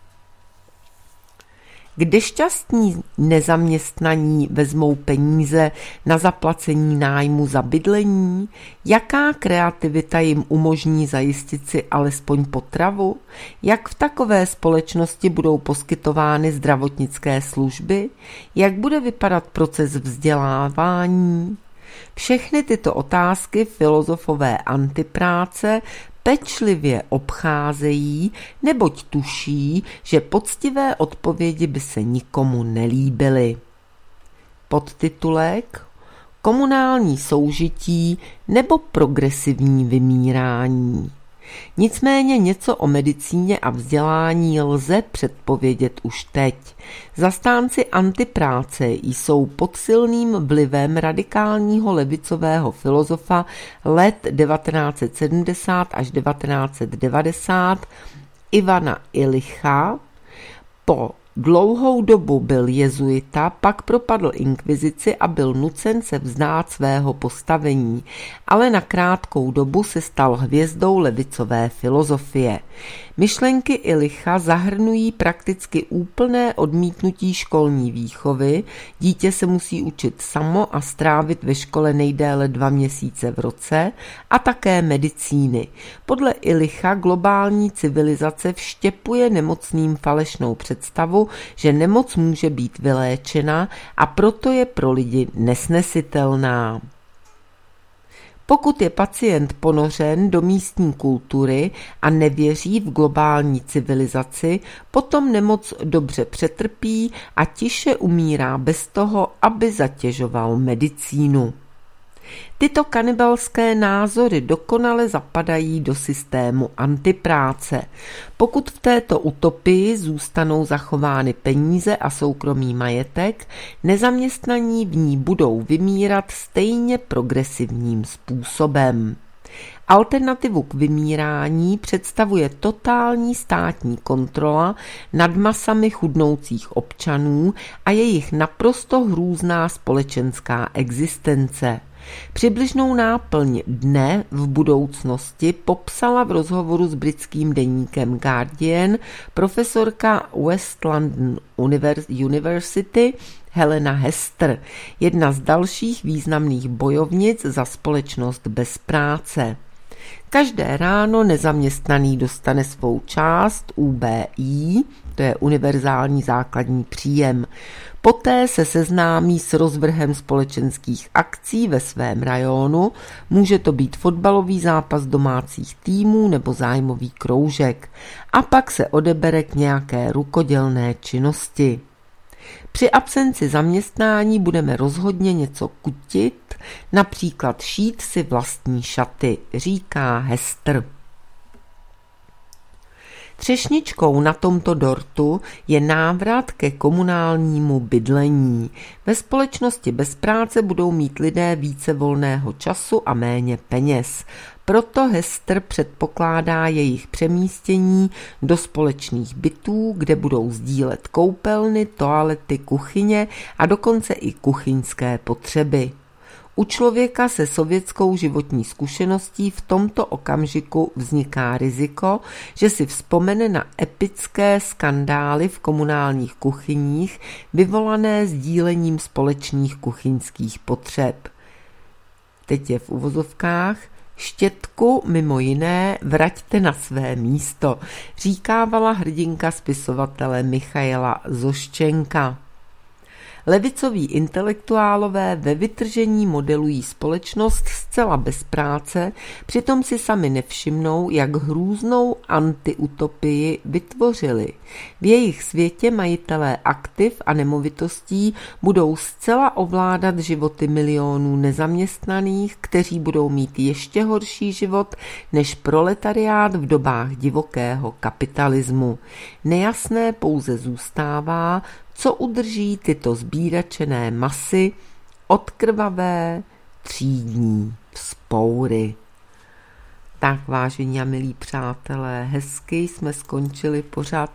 Kde šťastní nezaměstnaní vezmou peníze na zaplacení nájmu za bydlení? Jaká kreativita jim umožní zajistit si alespoň potravu? Jak v takové společnosti budou poskytovány zdravotnické služby? Jak bude vypadat proces vzdělávání? Všechny tyto otázky filozofové antipráce pečlivě obcházejí, neboť tuší, že poctivé odpovědi by se nikomu nelíbily. Podtitulek Komunální soužití nebo progresivní vymírání. Nicméně něco o medicíně a vzdělání lze předpovědět už teď. Zastánci antipráce jsou pod silným vlivem radikálního levicového filozofa let devatenáct set sedmdesát až devatenáct set devadesát Ivana Illicha. Po dlouhou dobu byl jezuita, pak propadl inkvizici a byl nucen se vzdát svého postavení, ale na krátkou dobu se stal hvězdou levicové filozofie. Myšlenky Illicha zahrnují prakticky úplné odmítnutí školní výchovy, dítě se musí učit samo a strávit ve škole nejdéle dva měsíce v roce, a také medicíny. Podle Illicha globální civilizace vštěpuje nemocným falešnou představu, že nemoc může být vyléčena, a proto je pro lidi nesnesitelná. Pokud je pacient ponořen do místní kultury a nevěří v globální civilizaci, potom nemoc dobře přetrpí a tiše umírá bez toho, aby zatěžoval medicínu. Tyto kanibalské názory dokonale zapadají do systému antipráce. Pokud v této utopii zůstanou zachovány peníze a soukromý majetek, nezaměstnaní v ní budou vymírat stejně progresivním způsobem. Alternativu k vymírání představuje totální státní kontrola nad masami chudnoucích občanů a jejich naprosto hrůzná společenská existence. Přibližnou náplň dne v budoucnosti popsala v rozhovoru s britským deníkem Guardian profesorka West London University Helena Hester, jedna z dalších významných bojovnic za společnost bez práce. Každé ráno nezaměstnaný dostane svou část U B I, to je univerzální základní příjem. Poté se seznámí s rozvrhem společenských akcí ve svém rajonu, může to být fotbalový zápas domácích týmů nebo zájmový kroužek, a pak se odebere k nějaké rukodělné činnosti. Při absenci zaměstnání budeme rozhodně něco kutit, například šít si vlastní šaty, říká Hester. Třešničkou na tomto dortu je návrat ke komunálnímu bydlení. Ve společnosti bez práce budou mít lidé více volného času a méně peněz. Proto Hester předpokládá jejich přemístění do společných bytů, kde budou sdílet koupelny, toalety, kuchyně a dokonce i kuchyňské potřeby. U člověka se sovětskou životní zkušeností v tomto okamžiku vzniká riziko, že si vzpomene na epické skandály v komunálních kuchyních vyvolané sdílením společných kuchyňských potřeb. Teď je v uvozovkách: štětku mimo jiné vraťte na své místo, říkávala hrdinka spisovatele Michaila Zoščenka. Levicoví intelektuálové ve vytržení modelují společnost zcela bez práce, přitom si sami nevšimnou, jak hrůznou antiutopii vytvořili. V jejich světě majitelé aktiv a nemovitostí budou zcela ovládat životy milionů nezaměstnaných, kteří budou mít ještě horší život než proletariát v dobách divokého kapitalismu. Nejasné pouze zůstává, co udrží tyto sbíračené masy od krvavé třídní vzpoury. Tak, vážení a milí přátelé, hezky jsme skončili pořad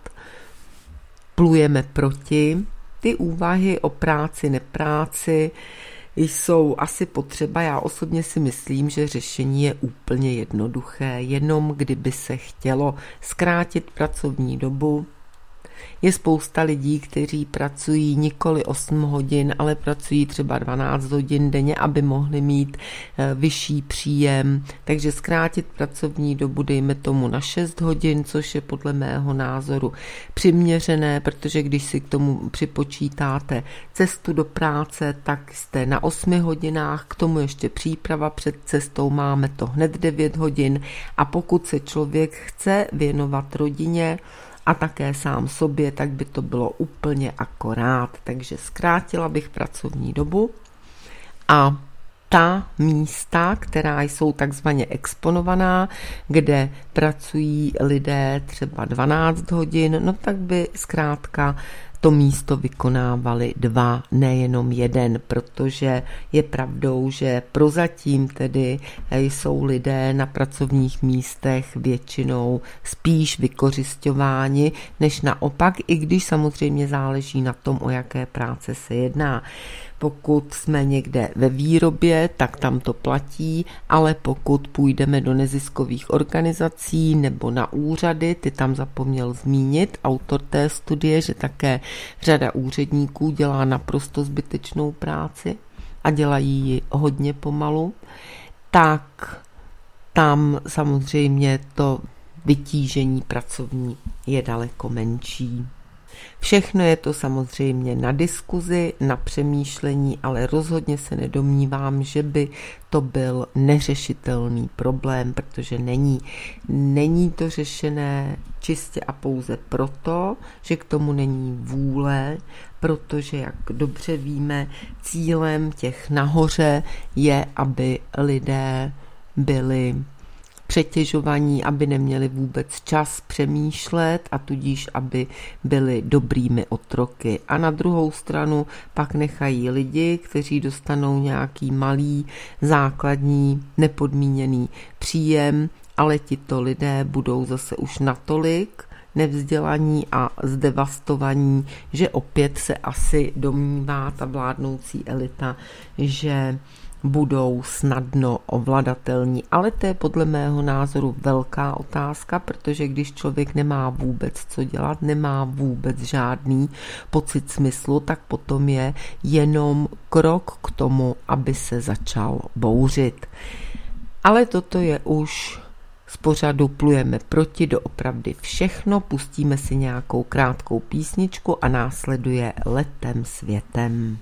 Plujeme proti. Ty úvahy o práci, nepráci jsou asi potřeba. Já osobně si myslím, že řešení je úplně jednoduché, jenom kdyby se chtělo zkrátit pracovní dobu. Je spousta lidí, kteří pracují nikoli osm hodin, ale pracují třeba dvanáct hodin denně, aby mohli mít vyšší příjem. Takže zkrátit pracovní dobu dejme tomu na šest hodin, což je podle mého názoru přiměřené, protože když si k tomu připočítáte cestu do práce, tak jste na osmi hodinách, k tomu ještě příprava před cestou, máme to hned devět hodin, a pokud se člověk chce věnovat rodině a také sám sobě, tak by to bylo úplně akorát. Takže zkrátila bych pracovní dobu a ta místa, která jsou takzvaně exponovaná, kde pracují lidé třeba dvanáct hodin, no tak by zkrátka to místo vykonávali dva, nejenom jeden, protože je pravdou, že prozatím tedy jsou lidé na pracovních místech většinou spíš vykořisťováni, než naopak, i když samozřejmě záleží na tom, o jaké práce se jedná. Pokud jsme někde ve výrobě, tak tam to platí, ale pokud půjdeme do neziskových organizací nebo na úřady, ty tam zapomněl zmínit autor té studie, že také řada úředníků dělá naprosto zbytečnou práci a dělají ji hodně pomalu, tak tam samozřejmě to vytížení pracovní je daleko menší. Všechno je to samozřejmě na diskuzi, na přemýšlení, ale rozhodně se nedomnívám, že by to byl neřešitelný problém, protože není. Není to řešené čistě a pouze proto, že k tomu není vůle, protože, jak dobře víme, cílem těch nahoře je, aby lidé byli přetěžovaní, aby neměli vůbec čas přemýšlet a tudíž, aby byli dobrými otroky. A na druhou stranu pak nechají lidi, kteří dostanou nějaký malý, základní, nepodmíněný příjem, ale tito lidé budou zase už natolik nevzdělaní a zdevastovaní, že opět se asi domnívá ta vládnoucí elita, že budou snadno ovladatelní. Ale to je podle mého názoru velká otázka, protože když člověk nemá vůbec co dělat, nemá vůbec žádný pocit smyslu, tak potom je jenom krok k tomu, aby se začal bouřit. Ale toto je už z pořadu Plujeme proti doopravdy všechno. Pustíme si nějakou krátkou písničku a následuje Letem světem.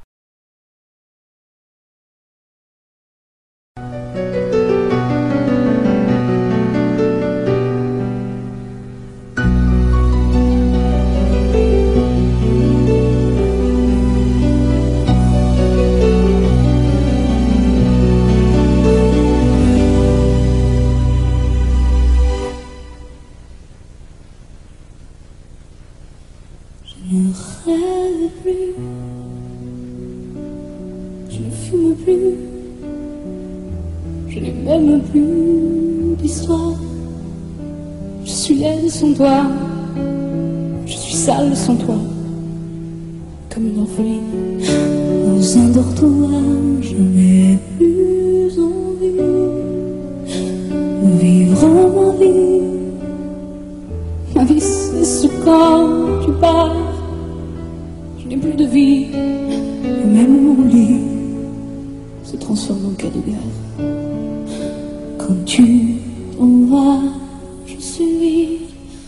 Sans toi, je suis sale sans toi, comme une orpheline dans un dortoir. Je n'ai plus envie de vivre ma vie. Ma vie c'est quand tu pars. Je n'ai plus de vie, et même mon lit se transforme en cas de guerre. Quand tu t'en vas, je suis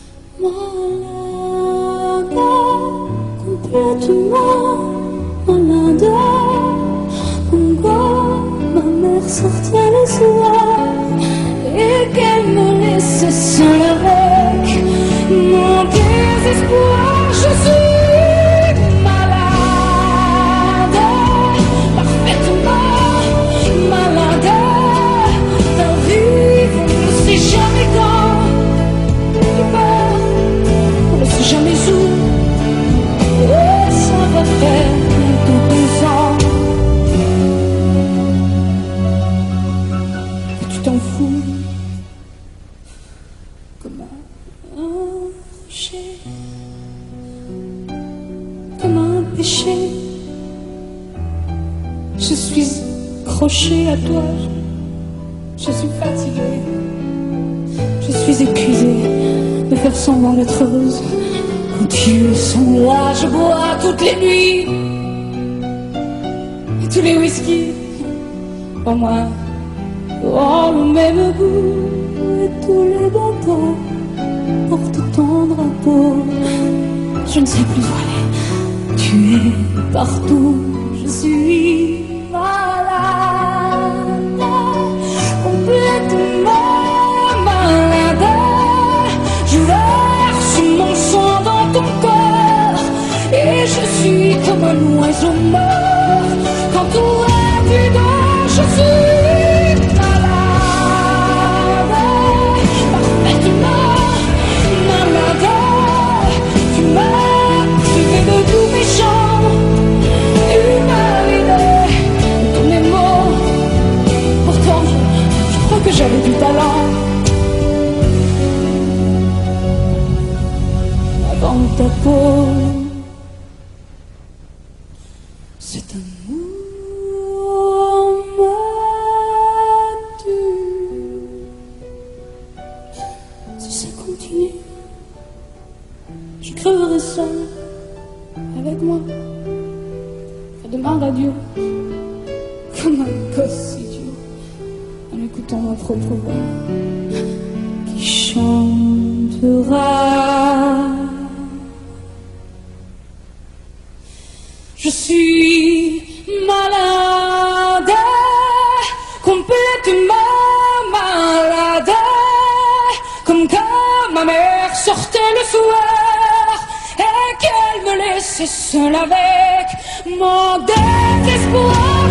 malade, complètement malade. Pourquoi ma mère sortait le soir et qu'elle me laissait seule avec mon désespoir? Je suis malade, parfaitement malade. D'un vivre, on ne sait jamais quand. Jamais où, et ça va faire bientôt deux ans. Et tu t'en fous, comme un péché, comme un péché. Je suis accrochée à toi, je suis fatiguée, je suis épuisée de faire semblant d'être heureuse. Quand tu sont là, je bois toutes les nuits et tous les whisky pour moi ont le même goût et tous les bateaux portent ton drapeau. Je ne sais plus où aller, tu es partout, je suis malade, complètement malade. Je verse mon sang dans ton corps et je suis comme un oiseau mort. Quand tout est vide, je suis malade, parfaitement malade. Tu m'as privé de tous mes chants, tu m'as vidé de tous mes mots. Pourtant, je, je crois que j'avais du talent. Dans ta peau, cet amour m'a tué. Si ça continue, je creverai seul avec moi. Faire de ma radio comme un gosse idiot en écoutant ma propre voix qui chantera. le soir et qu'elle me laissait seule avec mon désespoir.